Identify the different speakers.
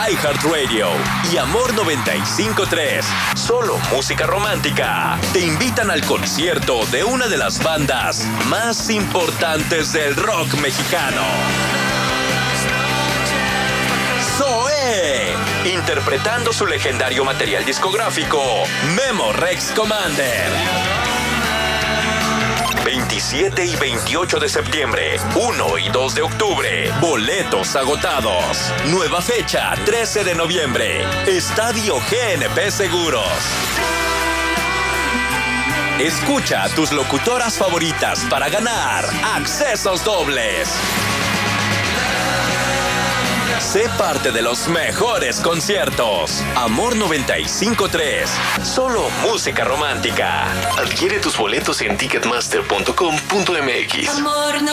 Speaker 1: iHeartRadio y Amor 95.3, solo música romántica, te invitan al concierto de una de las bandas más importantes del rock mexicano. Zoé, interpretando su legendario material discográfico, Memo Rex Commander. 27 y 28 de septiembre, 1 y 2 de octubre, boletos agotados. Nueva fecha, 13 de noviembre, Estadio GNP Seguros. Escucha a tus locutoras favoritas para ganar accesos dobles. Sé parte de los mejores conciertos. Amor 95.3, solo música romántica.
Speaker 2: Adquiere tus boletos en ticketmaster.com.mx.